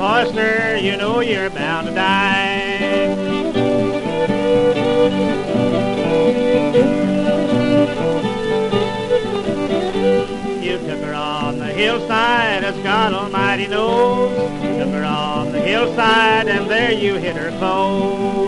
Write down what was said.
oyster, you know you're bound to die. You took her on the hillside, as God Almighty knows. You took her on the hillside, and there you hit her close.